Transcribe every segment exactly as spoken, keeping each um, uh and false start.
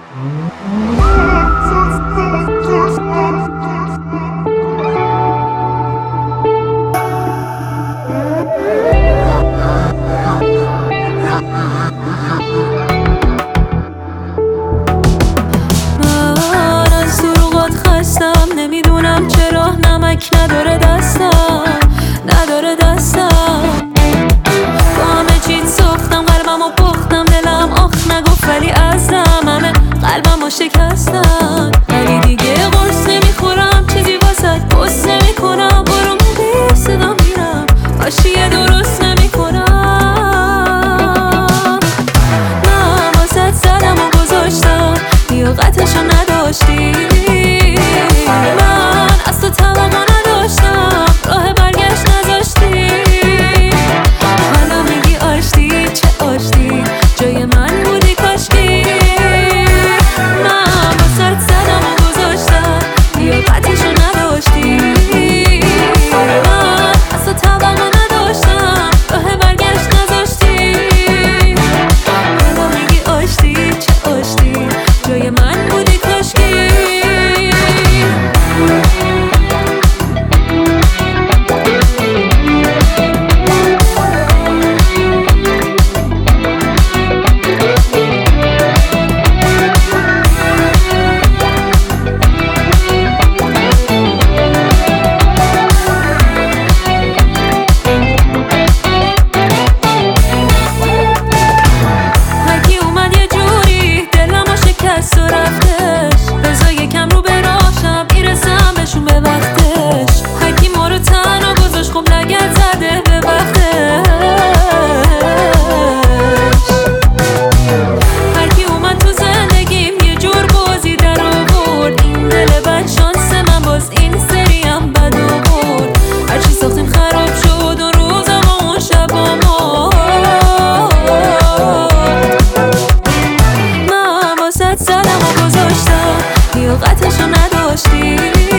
نمیدونم چرا نمک نداره دستم، نداره دستم. با همه چیز ساختم، قلبم و پختم، دلم آخ نگفت ولی ازم همه قلبم رو شکستن. ولی دیگه قرص نمیخورم، چیزی واسد بس نمیکنم، برو میدی صدا میرم، آشیه درست نمیکنم. من واسد زدم و گذاشتم، لیاقتشو نداشتی. من از تو توقع نداشتم، راه برگشت نذاشتی. حالا میگی آشتی، چه آشتی، جای من بودی کاشکی. من با سرت زدم و گذاشتم، لیاقتشو نداشتی. من از تو توقع نداشتم، راه برگشت نذاشتی. حالا میگی آشتی، چه آشتی، جای من بودی کاشکی. لیاقتشو نداشتی.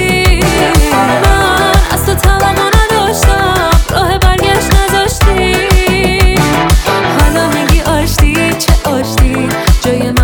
من از تو توقع نداشتم، راه برگشت نذاشتی. حالا میگی آشتی، چه آشتی، جای